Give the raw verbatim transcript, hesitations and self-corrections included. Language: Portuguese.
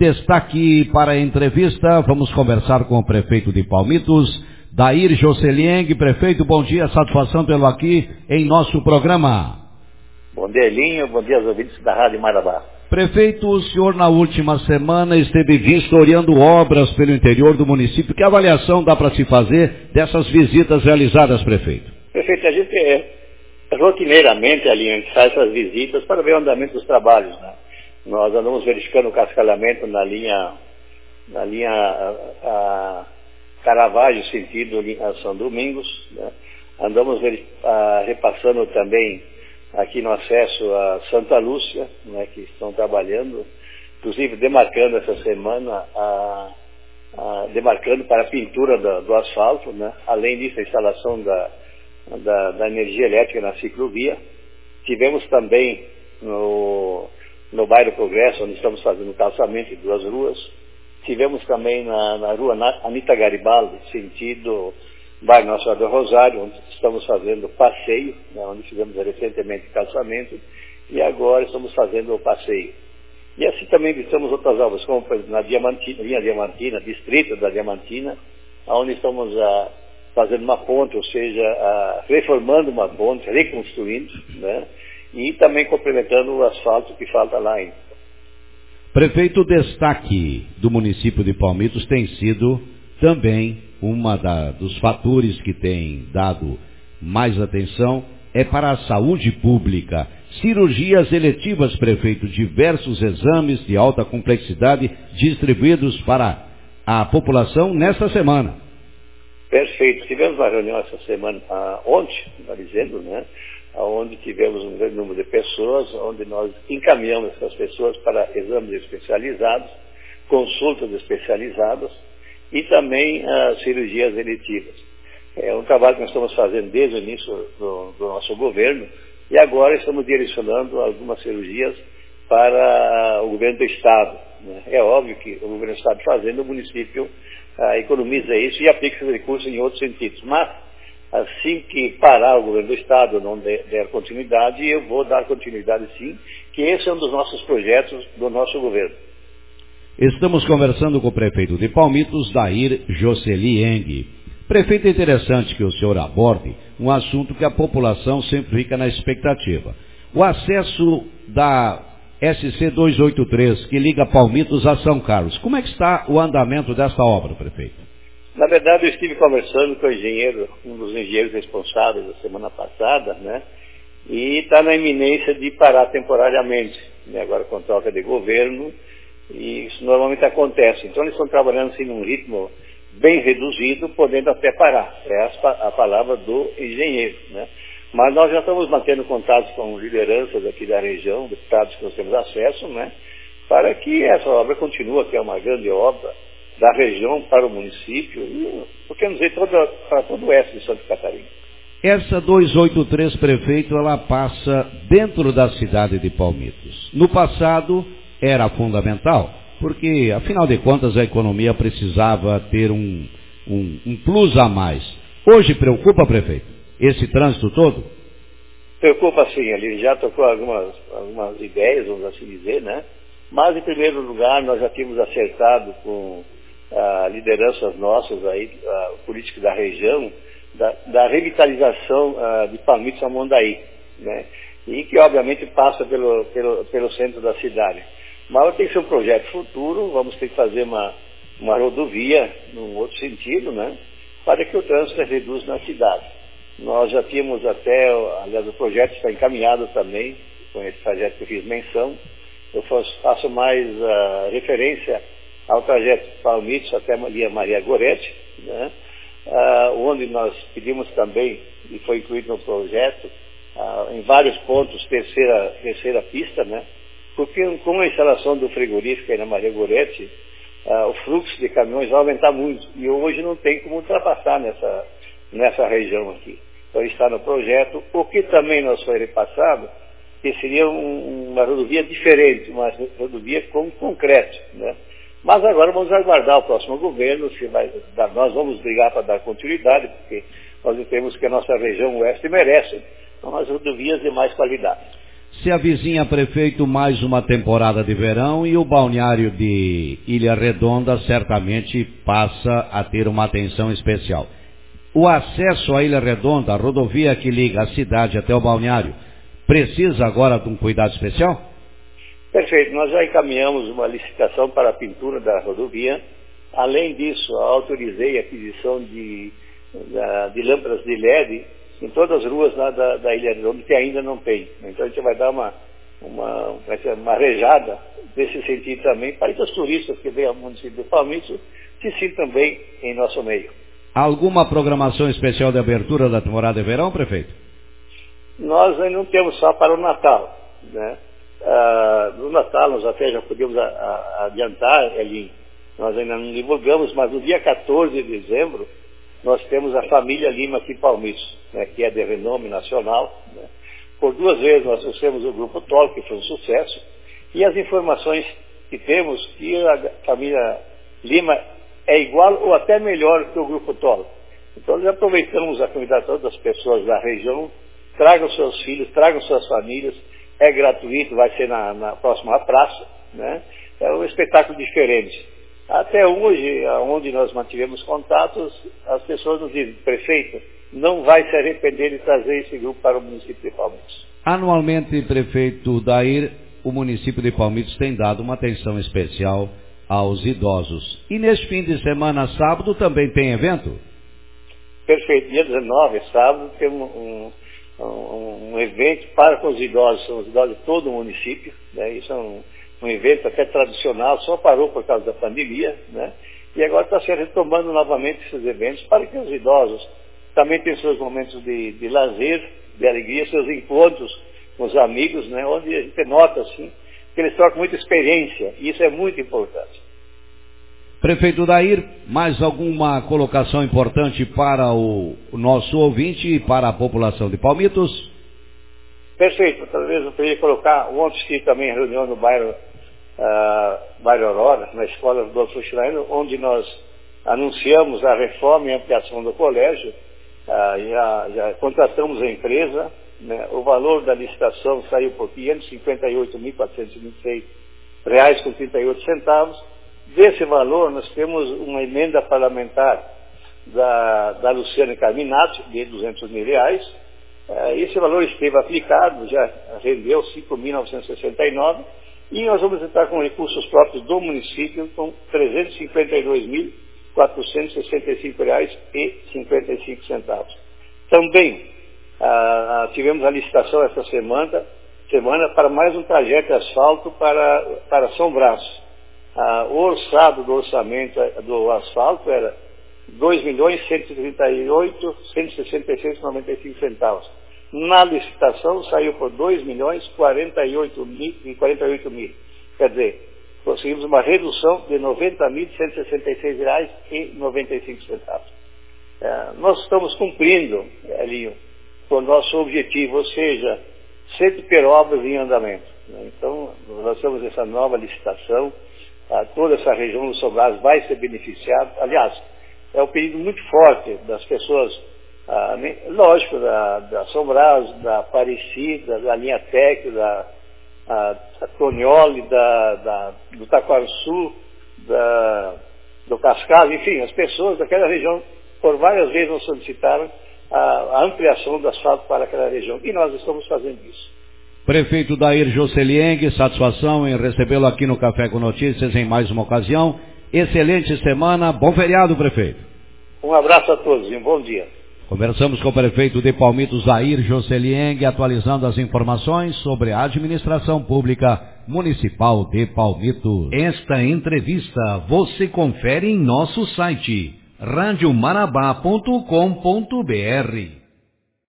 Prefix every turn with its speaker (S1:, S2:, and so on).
S1: Destaque para a entrevista, vamos conversar com o prefeito de Palmitos, Dair Joselieng. Prefeito, bom dia, satisfação tê-lo aqui em nosso programa.
S2: Bom dia, Elinho, bom dia aos ouvintes da Rádio Marabá.
S1: Prefeito, o senhor na última semana esteve vistoriando obras pelo interior do município. Que avaliação dá para se fazer dessas visitas realizadas, prefeito?
S2: Prefeito, a gente é, rotineiramente, Elinho, a gente faz essas visitas para ver o andamento dos trabalhos, né? Nós andamos verificando o cascalhamento na linha, na linha a, a Caravaggio, sentido a São Domingos, né? Andamos a, repassando também aqui no acesso a Santa Lúcia, né, que estão trabalhando, inclusive demarcando essa semana, a, a, demarcando para a pintura da, do asfalto, né? Além disso a instalação da, da, da energia elétrica na ciclovia. Tivemos também no no bairro Progresso, onde estamos fazendo o calçamento de duas ruas. Tivemos também na, na rua Anita Garibaldi, sentido bairro Nossa Senhora do Rosário, onde estamos fazendo passeio, né, onde fizemos recentemente calçamento, e agora estamos fazendo o passeio. E assim também visitamos outras obras, como na Diamantina, linha Diamantina, distrito da Diamantina, onde estamos a, fazendo uma ponte, ou seja, a, reformando uma ponte, reconstruindo, né? E também complementando o asfalto que falta lá ainda.
S1: Prefeito, o destaque do município de Palmitos tem sido também uma da, dos fatores que tem dado mais atenção é para a saúde pública. Cirurgias eletivas, prefeito, diversos exames de alta complexidade distribuídos para a população nesta semana.
S2: Perfeito. Tivemos uma reunião essa semana, ah, ontem, está dizendo, né? Onde tivemos um grande número de pessoas, onde nós encaminhamos essas pessoas para exames especializados, consultas especializadas e também uh, cirurgias eletivas. É um trabalho que nós estamos fazendo desde o início do, do nosso governo e agora estamos direcionando algumas cirurgias para o governo do Estado, né? É óbvio que o governo do Estado fazendo, o município uh, economiza isso e aplica esses recursos em outros sentidos, mas assim que parar o governo do Estado não der, der continuidade, eu vou dar continuidade sim, que esse é um dos nossos projetos do nosso governo.
S1: Estamos conversando com o prefeito de Palmitos, Dair Joselieng. Prefeito, é interessante que o senhor aborde um assunto que a população sempre fica na expectativa. O acesso da S C duzentos e oitenta e três, que liga Palmitos a São Carlos. Como é que está o andamento desta obra, prefeito?
S2: Na verdade, eu estive conversando com o engenheiro, um dos engenheiros responsáveis da semana passada, né? E está na iminência de parar temporariamente, né? Agora com troca de governo, e isso normalmente acontece. Então eles estão trabalhando assim num ritmo bem reduzido, podendo até parar. É a, a palavra do engenheiro, né? Mas nós já estamos mantendo contatos com lideranças aqui da região, deputados que nós temos acesso, né? Para que essa obra continue, que é uma grande obra da região para o município, e, por que não dizer, toda, para todo o oeste de Santa Catarina.
S1: Essa duzentos e oitenta e três, prefeito, ela passa dentro da cidade de Palmitos. No passado era fundamental, porque, afinal de contas, a economia precisava ter um, um, um plus a mais. Hoje preocupa, prefeito, esse trânsito todo?
S2: Preocupa sim, ele já tocou algumas, algumas ideias, vamos assim dizer, né? Mas, em primeiro lugar, nós já tínhamos acertado com Uh, lideranças nossas aí, uh, políticos da região, da, da revitalização uh, de Palmitos a Mondaí, né? E que obviamente passa pelo, pelo, pelo centro da cidade. Mas tem que ser um projeto futuro, vamos ter que fazer uma, uma rodovia num outro sentido, né? Para que o trânsito se reduza na cidade. Nós já tínhamos até, aliás, o projeto está encaminhado também, com esse projeto que eu fiz menção. Eu faço mais uh, referência ao trajeto Palmitos até Maria, Maria Gorete, né? ah, onde nós pedimos também, e foi incluído no projeto, ah, em vários pontos, terceira, terceira pista, né? Porque com a instalação do frigorífico aí na Maria Gorete, ah, o fluxo de caminhões vai aumentar muito, e hoje não tem como ultrapassar nessa, nessa região aqui. Então está no projeto, o que também nos foi repassado, que seria um, uma rodovia diferente, uma rodovia com concreto, né? Mas agora vamos aguardar o próximo governo, se vai dar, nós vamos brigar para dar continuidade, porque nós entendemos que a nossa região oeste merece umas rodovias de mais qualidade.
S1: Se avizinha, prefeito, mais uma temporada de verão e o balneário de Ilha Redonda certamente passa a ter uma atenção especial. O acesso à Ilha Redonda, a rodovia que liga a cidade até o balneário, precisa agora de um cuidado especial?
S2: Perfeito, nós já encaminhamos uma licitação para a pintura da rodovia. Além disso, autorizei a aquisição de, de lâmpadas de L E D em todas as ruas lá da, da Ilha Redonda, que ainda não tem. Então a gente vai dar uma, uma, uma arejada nesse sentido também, para que os turistas que vêm ao município de Palmitos se sintam também em nosso meio.
S1: Alguma programação especial de abertura da temporada de verão, prefeito?
S2: Nós ainda não temos só para o Natal, né? Ah, no Natal nós até já podemos a, a, adiantar, Elinho, nós ainda não divulgamos, mas no dia quatorze de dezembro nós temos a família Lima aqui em Palmitos, né, que é de renome nacional, né? Por duas vezes nós trouxemos o Grupo Tolo, que foi um sucesso, e as informações que temos que a família Lima é igual ou até melhor que o Grupo Tolo. Então nós aproveitamos a convidar todas as pessoas da região, tragam seus filhos, tragam suas famílias, é gratuito, vai ser na, na próxima praça, né? É um espetáculo diferente. Até hoje, onde nós mantivemos contatos, as pessoas nos dizem, prefeito, não vai se arrepender de trazer esse grupo para o município de Palmitos.
S1: Anualmente, prefeito Dair, o município de Palmitos tem dado uma atenção especial aos idosos. E neste fim de semana, sábado, também tem evento?
S2: Perfeito. Dia dezenove, sábado, temos um, um, um evento para com os idosos. São os idosos de todo o município, né? Isso é um, um evento até tradicional, só parou por causa da pandemia, né? E agora está se retomando novamente esses eventos para que os idosos também tenham seus momentos de, de lazer, de alegria, seus encontros com os amigos, né? Onde a gente nota, assim, que eles trocam muita experiência, e isso é muito importante.
S1: Prefeito Dair, mais alguma colocação importante para o, o nosso ouvinte e para a população de Palmitos?
S2: Perfeito. Talvez eu poderia colocar, ontem estive também em reunião no bairro, uh, bairro Aurora, na escola Rodolfo Schreiner, onde nós anunciamos a reforma e ampliação do colégio, uh, já, já contratamos a empresa, né? O valor da licitação saiu por quinhentos e cinquenta e oito mil quatrocentos e vinte e seis reais com trinta e oito centavos. Desse valor, nós temos uma emenda parlamentar da, da Luciana Carminati, de duzentos mil reais. Uh, esse valor esteve aplicado, já rendeu cinco mil novecentos e sessenta e nove, e nós vamos entrar com recursos próprios do município com trezentos e cinquenta e dois mil quatrocentos e sessenta e cinco reais e cinquenta e cinco centavos. Também uh, uh, tivemos a licitação essa semana, semana para mais um trajeto de asfalto para, para São Brás. Uh, o orçado do orçamento do asfalto era dois milhões cento e trinta e oito mil cento e sessenta e seis reais e noventa e cinco centavos. Na licitação saiu por dois milhões quarenta e oito mil. Quer dizer, conseguimos uma redução de noventa mil cento e sessenta e seis reais e noventa e cinco centavos. Uh, nós estamos cumprindo, Elinho, com o nosso objetivo, ou seja, sempre ter obras em andamento, né? Então, nós lançamos essa nova licitação. Ah, toda essa região do São Brás vai ser beneficiada. Aliás, é um pedido muito forte das pessoas, ah, lógico, da, da São Brás, da Aparecida, da linha Tec, da, a, da Tonioli, da, da, do Taquarçu, da, do Cascalho, enfim, as pessoas daquela região, por várias vezes nos solicitaram a, a ampliação do asfalto para aquela região. E nós estamos fazendo isso.
S1: Prefeito Dair Joselieng, satisfação em recebê-lo aqui no Café com Notícias em mais uma ocasião. Excelente semana, bom feriado, prefeito.
S2: Um abraço a todos e um bom dia.
S1: Conversamos com o prefeito de Palmitos, Dair Joselieng, atualizando as informações sobre a administração pública municipal de Palmitos. Esta entrevista você confere em nosso site rádio marabá ponto com ponto br.